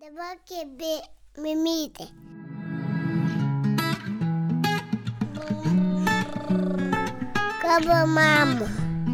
Dabar kebė mimytė. Kalba mama.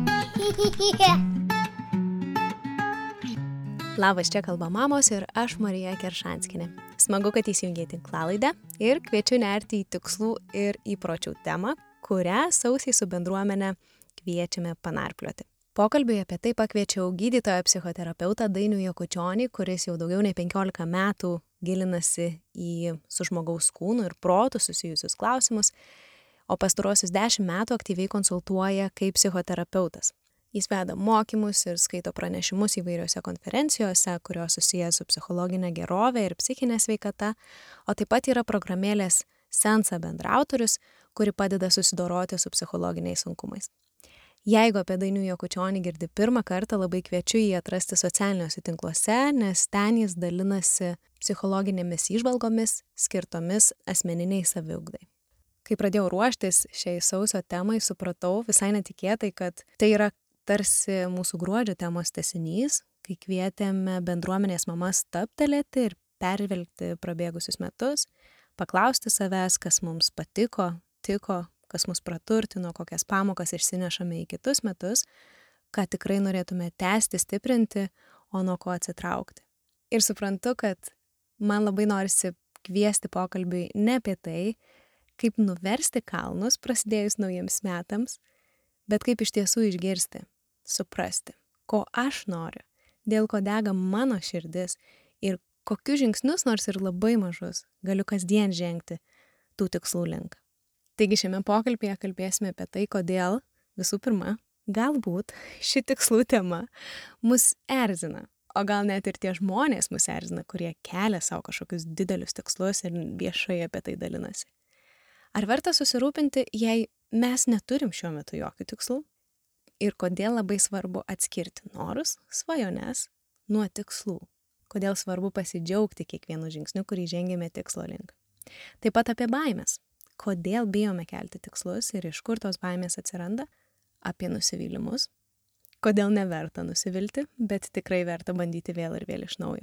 Labas, čia kalba mamos ir aš Marija Keršanskinė. Smagu, kad įsijungėte tinklalaidę ir kviečiu nerti į tikslų ir įpročių temą, kurią sausiai su bendruomenė kviečiame panarplioti. Pokalbiui apie tai pakviečiau gydytoją psichoterapeutą Dainių Jakučionį, kuris jau daugiau nei 15 metų gilinasi į su žmogaus kūnu ir protu susijusius klausimus, o pastarosius 10 metų aktyviai konsultuoja kaip psichoterapeutas. Jis veda mokymus ir skaito pranešimus įvairiose konferencijose, kurios susijęs su psichologinė gerovė ir psichinė sveikata, o taip pat yra programėlės Sensa bendraautorius, kuri padeda susidoroti su psichologiniais sunkumais. Jeigu apie Dainių Jakučionį girdi pirmą kartą, labai kviečiu jį atrasti socialiniuose tinkluose, nes ten jis dalinasi psichologinėmis įžvalgomis skirtomis asmeniniai saviugdai. Kai pradėjau ruoštis šiai sausio temai, supratau visai netikėtai, kad tai yra tarsi mūsų gruodžio temos tęsinys, kai kvietėme bendruomenės mamas stabtelėti ir peržvelgti prabėgusius metus, paklausti savęs, kas mums patiko, tiko, kas mus praturtino, kokias pamokas išsinešame į kitus metus, ką tikrai norėtume tęsti, stiprinti, o nuo ko atsitraukti. Ir suprantu, kad man labai norisi kviesti pokalbiui ne apie tai, kaip nuversti kalnus prasidėjus naujiems metams, bet kaip iš tiesų išgirsti, suprasti, ko aš noriu, dėl ko dega mano širdis ir kokius žingsnius, nors ir labai mažus, galiu kasdien žengti tų tikslų link. Taigi šiame pokalbėje kalbėsime apie tai, kodėl visų pirma, galbūt ši tikslų tema mus erzina, o gal net ir tie žmonės mus erzina, kurie kelia savo kažkokius didelius tikslus ir viešai apie tai dalinasi. Ar verta susirūpinti, jei mes neturim šiuo metu jokių tikslų? Ir kodėl labai svarbu atskirti norus, svajones nuo tikslų? Kodėl svarbu pasidžiaugti kiekvienu žingsniu, kurį žengėme tikslo link? Taip pat apie baimes. Kodėl bijome kelti tikslus ir iš kur tos baimės atsiranda? Apie nusivylimus. Kodėl neverta nusivilti, bet tikrai verta bandyti vėl ir vėl iš naujo.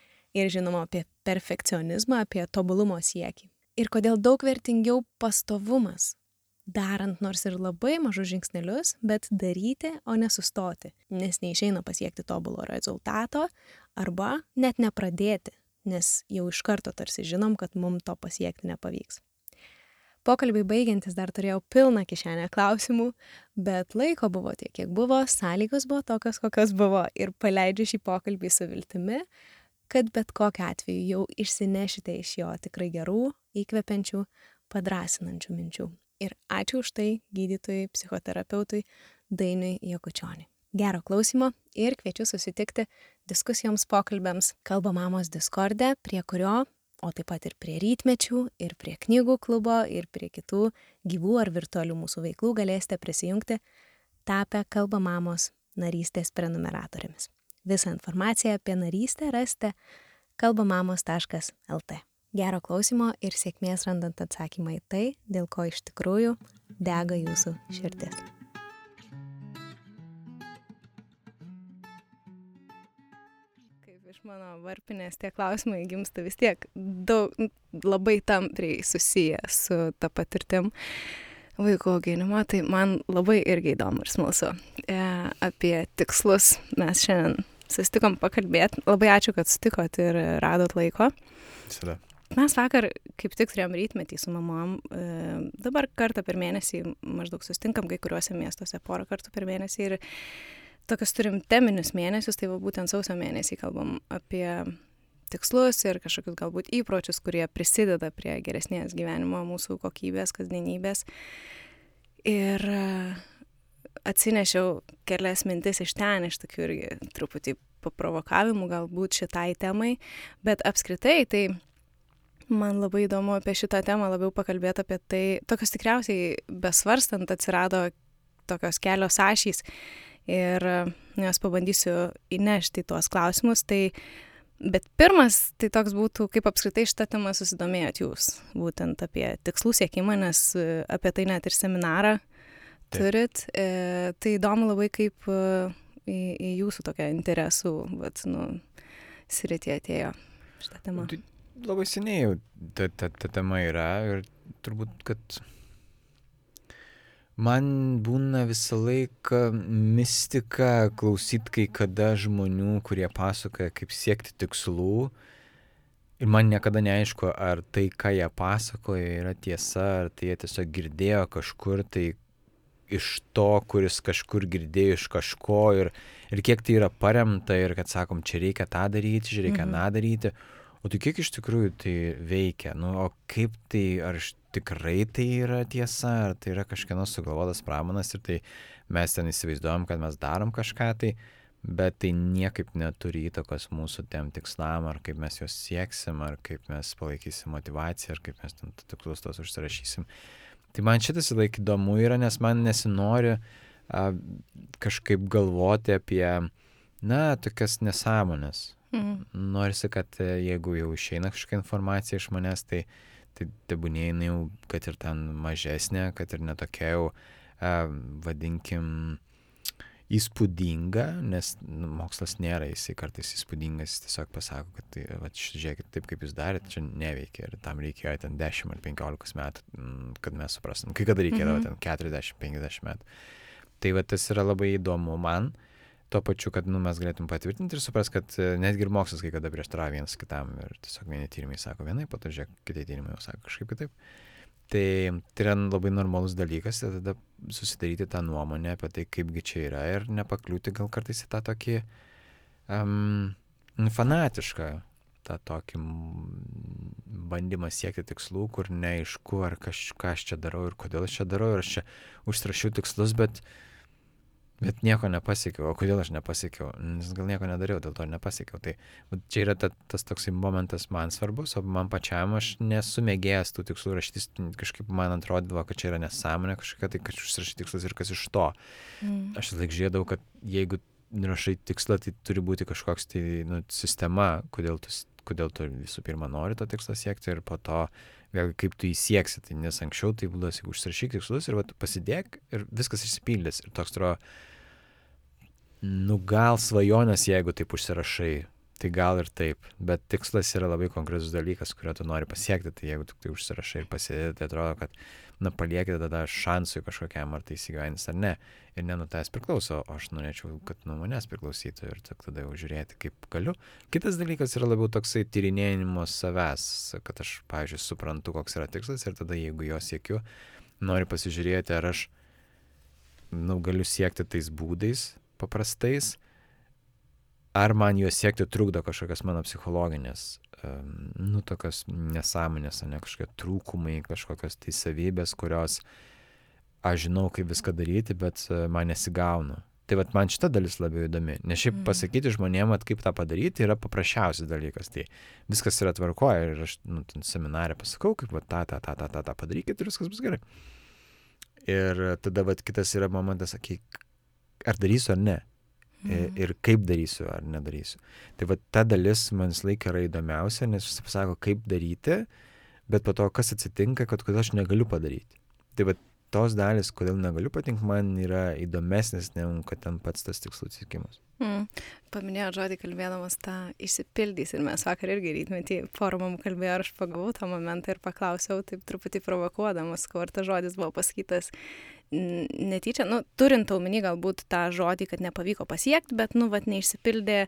Ir žinoma apie perfekcionizmą, apie tobulumo siekį. Ir kodėl daug vertingiau pastovumas, darant nors ir labai mažus žingsnelius, bet daryti, o nesustoti, nes neišeina pasiekti tobulo rezultato arba net nepradėti, nes jau iš karto tarsi žinom, kad mums to pasiekti nepavyks. Pokalbiai baigiantis dar turėjau pilną kišenę klausimų, bet laiko buvo tiek, kiek buvo, sąlygos buvo tokios, kokios buvo ir paleidžiu šį pokalbį su viltimi, kad bet kokiu atveju jau išsinešite iš jo tikrai gerų, įkvepiančių, padrasinančių minčių. Ir ačiū už tai gydytojui, psichoterapeutui Dainiui Jakučioniui. Gero klausimo ir kviečiu susitikti diskusijoms pokalbiams Kalba mamos Discorde, prie kurio o taip pat ir prie rytmečių, ir prie knygų klubo, ir prie kitų gyvų ar virtualių mūsų veiklų galėsite prisijungti tapę Kalba mamos narystės prenumeratoriamis. Visą informaciją apie narystę rasite kalbamamos.lt. Gero klausimo ir sėkmės randant atsakymą į tai, dėl ko iš tikrųjų dega jūsų širdis. Iš mano varpinės tie klausimai gimsta vis tiek daug, labai tampriai susiję su ta patirtim vaikų auginimo, tai man labai irgi įdomu ir smalsu. Apie tikslus mes šiandien susitikom pakalbėti. Labai ačiū, kad sutikot ir radot laiko. Visada. Mes vakar kaip tik turėjom rytmetį su mamom. Dabar kartą per mėnesį maždaug susitinkam kai kuriuose miestuose, porą kartų per mėnesį ir tokius turim teminius mėnesius, tai va būtent sausio mėnesį kalbam apie tikslus ir kažkokius galbūt įpročius, kurie prisideda prie geresnės gyvenimo mūsų kokybės, kasdienybės. Ir atsinešiau kelias mintis iš ten, iš tokių irgi truputį paprovokavimų galbūt šitai temai, bet apskritai tai man labai įdomu apie šitą temą labiau pakalbėti apie tai, tokios tikriausiai besvarstant atsirado tokios kelios ašys. Ir jos pabandysiu įnešti tuos klausimus. Bet pirmas, tai toks būtų, kaip apskritai šitą temą susidomėjot jūs, būtent apie tikslų siekimą, nes apie tai net ir seminarą turit. Tai įdomu labai, kaip į jūsų tokią interesų sritį atėjo. šitą temą? Tai labai seniai jau ta tema yra ir turbūt, kad man būna visą laiką mistika klausyti kai kada žmonių, kurie pasakoja, kaip siekti tikslų. Ir man niekada neaišku, ar tai, ką jie pasakoja, yra tiesa, ar tai jie tiesiog girdėjo kažkur tai iš to, kuris kažkur girdėjo iš kažko ir kiek tai yra paremta ir kad sakom, čia reikia tą daryti, čia reikia tą daryti. O tai kiek iš tikrųjų tai veikia? Nu, o kaip tai, ar tikrai tai yra tiesa, ar tai yra kažkieno sugalvotas pramanas ir tai mes ten įsivaizduojam, kad mes darom kažką tai, bet tai niekaip neturi įtakos mūsų tiem tikslam, ar kaip mes juos sieksim, ar kaip mes palaikysim motivaciją, ar kaip mes ten tikslus tos užsirašysim. Tai man šitas laik įdomu yra, nes man nesinori kažkaip galvoti apie, tokias nesąmonės. Norisi, kad jeigu jau išeina kažkokia informacija iš manęs, tai tebūnė jinai jau, kad ir ten mažesnė, kad ir netokia jau, vadinkim, įspūdinga, nes mokslas nėra, jisai kartais įspūdingas, jis tiesiog pasako, kad tai, žiūrėkit, taip kaip jūs darėt, čia neveikia ir tam reikėjo ten 10 ar 15 metų, kad mes suprastum, kai kada reikėjo ten 40-50 metų. Tai tas yra labai įdomu man, tuo pačiu, kad mes galėtum patvirtinti ir supras, kad netgi ir mokslas kai kada prieštarauja vienas kitam ir tiesiog vieni tyrimai sako vienaip, po to žiūrėk, kiti tyrimai jau sako kažkaip kitaip. Tai yra labai normalus dalykas ir tada susidaryti tą nuomonę apie tai, kaipgi čia yra ir nepakliūti gal kartais į tą tokį fanatišką, tą tokį bandymą siekti tikslų, kur neaišku, ar ką aš čia darau ir kodėl aš čia darau ir aš čia užsirašiau tikslus, bet nieko nepasiekiau. O kodėl aš nepasiekiau? Nes gal nieko nedariau, dėl to nepasiekiau. Tai čia yra tas toksai momentas man svarbus, o man pačiam aš nesu mėgėjęs tų tikslų rašytis, kažkaip man atrodydavo, kad čia yra nesąmonė kažkokia, tai kad užsirašyti tikslus ir kas iš to. Aš laik žiūrėdavau, kad jeigu rašai tikslą, tai turi būti kažkoks tai sistema, kodėl tu visų pirma nori to tikslą siekti ir po to vėlgi kaip tu jį sieksi. Tai nes anksčiau tai būdavo, jeigu užsirašyk tikslus ir pasidėk ir viskas išsipildys. Ir toks atrodo, gal svajonės, jeigu taip užsirašai, tai gal ir taip, bet tikslas yra labai konkretus dalykas, kurio tu nori pasiekti, tai jeigu tu tai užsirašai ir pasidėti, tai atrodo, kad paliekite tada šansui kažkokiam, ar tai įsigyvenys ar ne. Ir ne nuo tavęs priklauso, o aš norėčiau, kad nuo manęs priklausytų ir tada jau žiūrėti, kaip galiu. Kitas dalykas yra labiau toksai tyrinėjimo savęs, kad aš, pavyzdžiui, suprantu, koks yra tikslas ir tada, jeigu jo siekiu, noriu pasižiūrėti, ar aš galiu siekti tais būdais paprastais, ar man juos siekti trukdo kažkokios mano psichologinės, tokios nesąmonės, ne kažkokie trūkumai, kažkokios tai savybės, kurios aš žinau, kaip viską daryti, bet man nesigauna. Tai man šita dalis labiau įdomi. Nes šiaip pasakyti žmonėm, kaip tą padaryti, yra paprasčiausias dalykas. Tai viskas yra tvarkoje ir aš seminare pasakau, kaip tą padarykit ir viskas bus gerai. Ir tada kitas yra momentas, sakyk, ar darysiu ar ne. Ir kaip darysiu ar nedarysiu. Tai ta dalis man vis laik yra įdomiausia, nes visi pasako, kaip daryti, bet po to, kas atsitinka, kad kodėl aš negaliu padaryti. Tai tos dalis, kodėl negaliu patinti, man yra įdomesnis, negu kad ten pats tas tikslų siekimas. Paminėjo žodį kalbėdamas tą išsipildys ir mes vakar irgi rytmetį forumam kalbėjo, ar aš pagavau tą momentą ir paklausiau, taip truputį provokuodamas, ar tas žodis buvo pasakytas netyčia, turint omeny galbūt tą žodį, kad nepavyko pasiekti, bet, neišsipildė,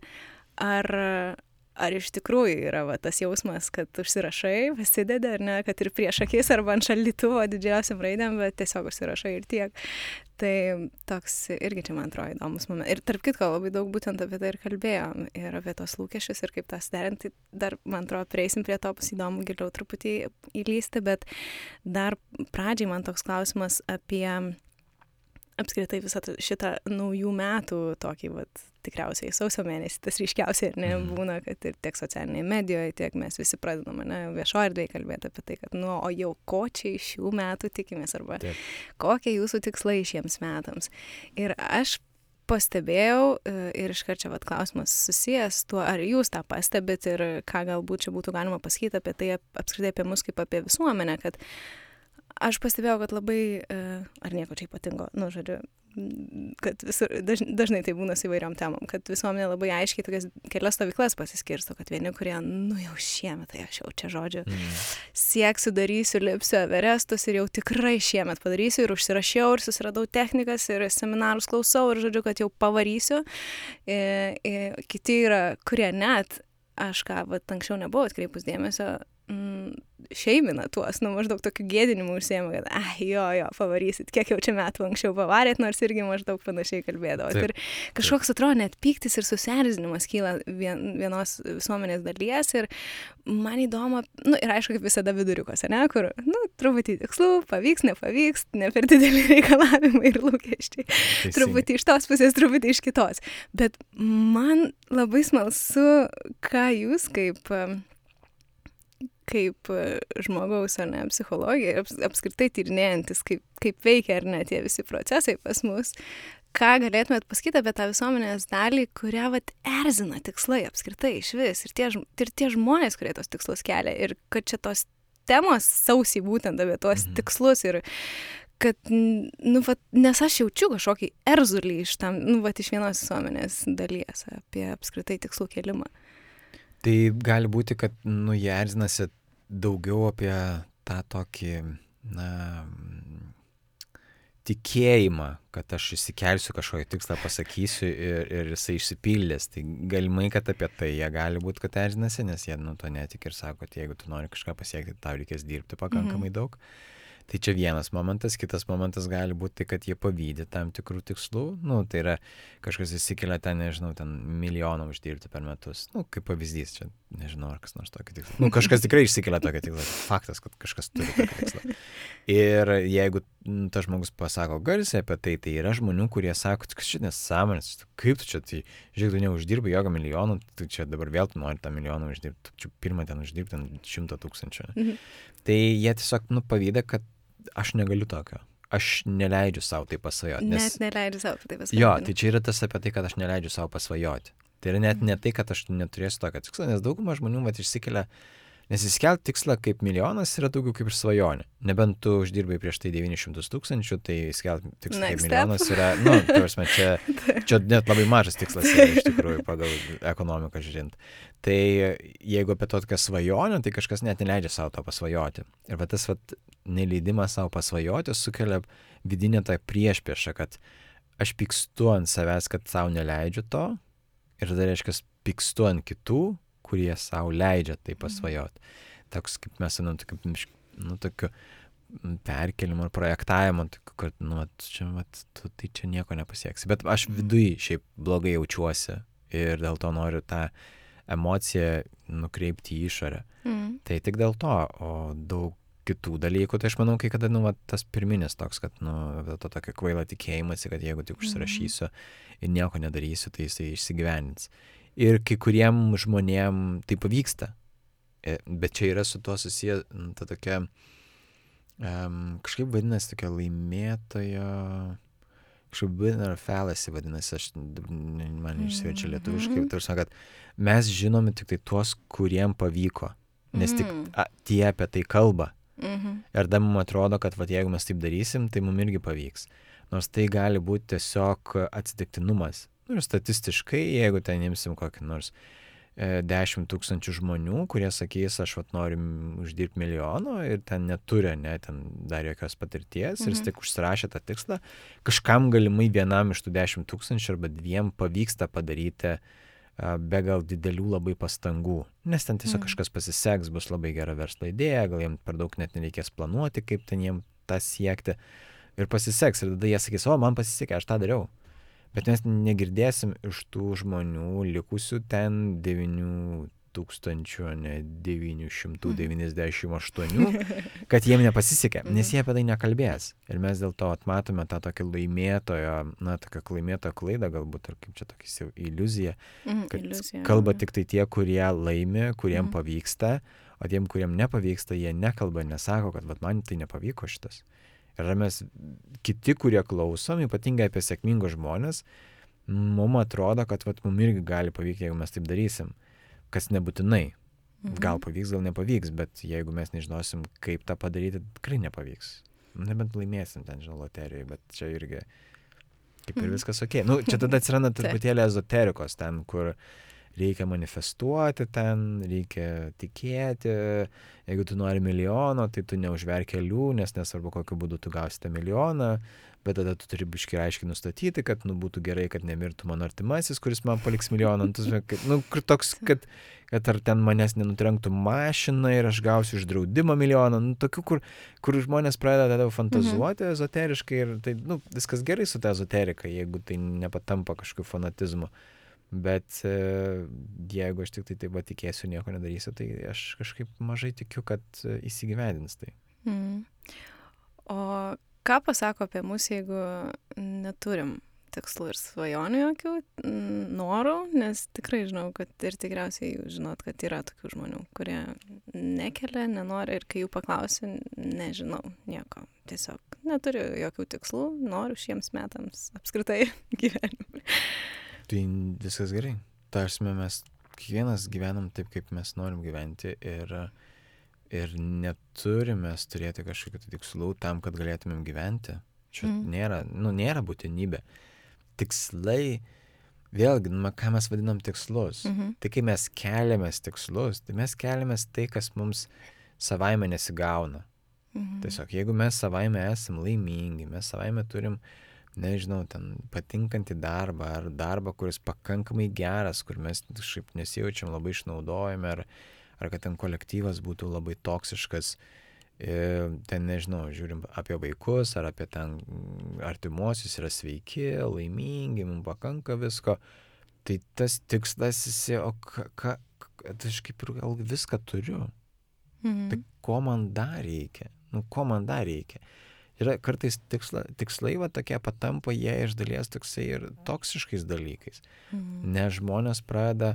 ar iš tikrųjų yra tas jausmas, kad užsirašai, pasidedi, ar ne, kad ir prieš akis arba ant šaldytuvo didžiausiam raidėm, bet tiesiog užsirašai ir tiek. Tai toks irgi čia, man atrodo, įdomus momentas. Ir tarp kitko, labai daug būtent apie tai ir kalbėjom, ir apie tos lūkesčius ir kaip tą suderinti. Dar, man atrodo, prieisim prie to, bus įdomu giliau truputį įlysti, bet dar pradžiai man toks klausimas apie apskritai visą šitą naujų metų tokį, tikriausiai sausio mėnesį, tas ryškiausiai ir nebūna, kad ir tiek socialinėje medijoje, tiek mes visi pradedam, viešoje erdvėje kalbėti apie tai, kad, o jau ko čia iš šių metų tikimės, arba kokie jūsų tikslai šiems metams. Ir aš pastebėjau, ir iškart čia klausimas susijęs tuo, ar jūs tą pastebit ir ką galbūt čia būtų galima pasakyti apie tai, apskritai apie mus kaip apie visuomenę, kad aš pastebėjau, kad labai, ar nieko čia ypatingo, žodžiu, kad visur, dažnai tai būna su įvairiom temom, kad visuomenė labai aiškiai tokias kelias stovyklas pasiskirsto, kad vieni, kurie, jau šiemet, tai aš jau čia žodžiu, sieksiu, darysiu, lipsiu Everestus ir jau tikrai šiemet padarysiu ir užsirašiau ir susiradau technikas ir seminarus klausau ir žodžiu, kad jau pavarysiu. Kiti yra, kurie net, aš anksčiau nebuvau atkreipus dėmesio, šeimina tuos, maždaug tokiu gėdinimu užsiema, kad, jo, pavarysit, kiek jau čia metų anksčiau pavarėt, nors irgi maždaug panašiai kalbėdavo. Ir kažkoks atrodo net pyktis ir susierzinimas kyla vienos visuomenės dalies ir man įdomu, ir aišku, kaip visada viduriukas, kur, truputį tikslų, pavyks, nepavyks, ne per dideli reikalavimai ir lūkesčiai. Truputį iš tos pusės, truputį iš kitos. Bet man labai smalsu, ką jūs kaip žmogaus ar ne psichologija, apskritai tyrinėjantis, kaip veikia ar ne tie visi procesai pas mus, ką galėtumėt pasakyti apie tą visuomenės dalį, kurią erzina tikslai apskritai iš vis ir tie žmonės, kurie tos tikslus kelia ir kad čia tos temos sausiai būtent apie tuos tikslus ir kad, nes aš jaučiu kažkokį erzulį iš iš vienos visuomenės dalies apie apskritai tikslų kelimą. Tai gali būti, kad, jie erzinasi daugiau apie tą tokį, tikėjimą, kad aš išsikelsiu kažkokį tikslą, pasakysiu ir jisai išsipildės. Tai galimai, kad apie tai jie gali būti, kad erzinasi, nes jie to netik ir sako, kad jeigu tu nori kažką pasiekti, tau reikės dirbti pakankamai daug. Tai čia vienas momentas, kitas momentas gali būti tai, kad jie pavydi tam tikrų tikslų, tai yra kažkas įsikelia ten, nežinau, ten milijoną uždirbti per metus, kaip pavyzdys, čia nežinau, ar kas nors tokį tikslą. Kažkas tikrai išsikelia tokį tikslą, faktas, kad kažkas turi tokį tikslą. Ir jeigu tas žmogus pasako garsiai apie tai, tai yra žmonių, kurie sako, kad čia nesąmonės, kaip tu čia, tai žiūrėk, tu neuždirbai jokio milijonų, tu čia dabar vėl tu nori tą milijoną uždirbti, tu čia pirmą ten uždirbti 100 000. Tai jie tiesiog pavyda, kad aš negaliu tokio. Aš neleidžiu savo tai pasvajoti. Net neleidžiu savo tai pasvajoti. Jo, tai čia yra tas apie tai, kad aš neleidžiu savo pasvajoti. Tai yra net ne tai, kad aš neturėsiu tokio tikslo, nes dauguma žmonių išsikelia, nes įsikelti tikslą kaip milijonas yra daugiau kaip ir svajonė. Nebent tu uždirbai prieš tai 900 000, tai įsikelti tikslą kaip milijonas yra, tarsi, čia net labai mažas tikslas yra iš tikrųjų pagal ekonomiką žiūrint. Tai jeigu apie tokią svajonę, tai kažkas net neleidžia savo to pasvajoti. Ir tas neleidimas savo pasvajoti sukelia vidinę tą priešpriešą, kad aš pykstu ant savęs, kad savo neleidžiu to, ir tai reiškia pykstu ant kitų, kurie savo leidžia tai pasvajoti. Toks kaip mes, tokiu perkelimu ir projektavimu, kad, tai čia nieko nepasieksi. Bet aš viduj šiaip blogai jaučiuosi ir dėl to noriu tą emociją nukreipti į išorę. Tai tik dėl to, o daug kitų dalykų, tai aš manau, kai kada, tas pirminis toks, kad, to tokio kvaila tikėjimasi, kad jeigu tik užsirašysiu ir nieko nedarysiu, tai jisai išsigyvenins. Ir kai kuriem žmonėm tai pavyksta, bet čia yra su tuo susiję, ta tokia, kažkaip vadinasi tokia laimėtojo, kažkaip winner fallacy vadinasi, man išsiverčia lietuviškai, tarsi, kad mes žinome tik tai tuos, kuriem pavyko, nes tik tie apie tai kalba. Ir dar mums atrodo, kad jeigu mes taip darysim, tai mums irgi pavyks. Nors tai gali būti tiesiog atsitiktinumas. Ir statistiškai, jeigu ten imsim kokį nors 10 000 žmonių, kurie sakys, aš noriu uždirbti milijoną ir ten neturi, ten dar jokios patirties ir jis tik užsirašė tą tikslą, kažkam galimai vienam iš tų 10 000 arba 2 pavyksta padaryti be gal didelių labai pastangų, nes ten tiesiog kažkas pasiseks, bus labai gera verslo idėja, gal jiems per daug net nereikės planuoti, kaip ten jiems tą siekti ir pasiseks ir tada jie sakys, man pasisekė, aš tą dariau. Bet mes negirdėsim iš tų žmonių likusių ten 998, kad jiem nepasisekė, nes jie apie tai nekalbės. Ir mes dėl to atmatome tą tokį laimėtojo, tokią laimėtojo klaidą galbūt, ar kaip čia tokia iliuzija, kad kalba tik tai tie, kurie laimi, kuriem pavyksta, o tiem, kuriem nepavyksta, jie nekalba, nesako, kad man tai nepavyko šitas. Ir mes kiti, kurie klausom, ypatingai apie sėkmingus žmonės, mums atrodo, kad mums irgi gali pavykti, jeigu mes taip darysim. Kas nebūtinai. Gal pavyks, gal nepavyks, bet jeigu mes nežinosim, kaip tą padaryti, tikrai nepavyks. Nebent laimėsim ten, loterijoje, bet čia irgi kaip ir viskas okei. Nu, čia tada atsiranda truputėlį ezoterikos ten, kur reikia manifestuoti ten, reikia tikėti. Jeigu tu nori milijono, tai tu neužverk kelių, nes nesvarbu, kokiu būdu tu gausite milijoną, bet tada tu turi biškai aiškiai nustatyti, kad būtų gerai, kad nemirtų mano artimasis, kuris man paliks milijoną. Kur toks, kad ar ten manęs nenutrenktų mašina ir aš gausiu iš draudimo milijoną. Tokių, kur žmonės pradeda tada fantazuoti ezoteriškai ir tai, viskas gerai su ta ezoterika, jeigu tai nepatampa kažkokiu fanatizmu. Bet jeigu aš tik tai taip tikėsiu, nieko nedarysiu, tai aš kažkaip mažai tikiu, kad įsigyvendins tai. O ką pasako apie mus, jeigu neturim tikslų ir svajonių jokių, norų, nes tikrai žinau, kad ir tikriausiai jūs žinot, kad yra tokių žmonių, kurie nekelia, nenori ir kai jų paklausiu, nežinau nieko. Tiesiog neturiu jokių tikslų, noriu šiems metams apskritai gyvenimui. Tai viskas gerai. Tarsime, mes kiekvienas gyvenam taip, kaip mes norim gyventi ir neturime turėti kažkokių tikslų tam, kad galėtumėm gyventi. Čia nėra būtinybė. Tikslai, vėlgi, ką mes vadinam tikslus. Tai kai mes keliamės tikslus, tai mes keliamės tai, kas mums savaime nesigauna. Tiesiog, jeigu mes savaime esam laimingi, mes savaime turim nežinau, ten patinkantį darbą ar darbą, kuris pakankamai geras, kur mes kažkaip nesijaučiam labai išnaudojami, ar kad ten kolektyvas būtų labai toksiškas, ten nežinau, žiūrim apie vaikus ar apie ten artimuosius yra sveiki, laimingi, mums pakanka visko, tai tas tikslas aš kaip ir gal viską turiu. Tai ko man dar reikia? Yra kartais tikslai tokie patampa jie iš dalies toksai ir toksiškais dalykais. Nes žmonės pradeda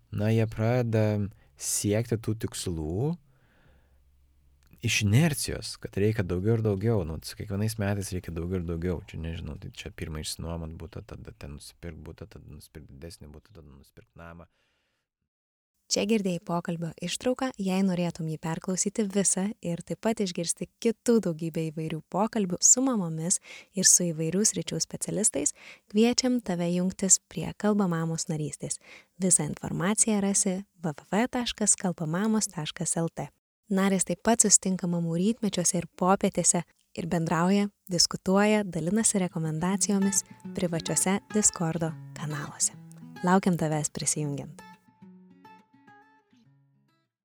siekti tų tikslų iš inercijos, kad reikia daugiau ir daugiau. Kiekvienais metais reikia daugiau ir daugiau. Čia nežinau, tai čia pirmą išsinuomot būtų, tada ten nusipirkt būtų, tada nusipirkt didesnį būtų, tada nusipirkt namą. Čia girdėjai pokalbio ištrauką, jei norėtum jį perklausyti visą ir taip pat išgirsti kitų daugybę įvairių pokalbių su mamomis ir su įvairių sričių specialistais, kviečiam tave jungtis prie Kalba Mamos narystės. Visą informaciją rasi www.kalbamamos.lt. Narės taip pat susitinka mamų rytmečiuose ir popietėse ir bendrauja, diskutuoja, dalinasi rekomendacijomis privačiuose Discordo kanaluose. Laukiam tavęs prisijungiant.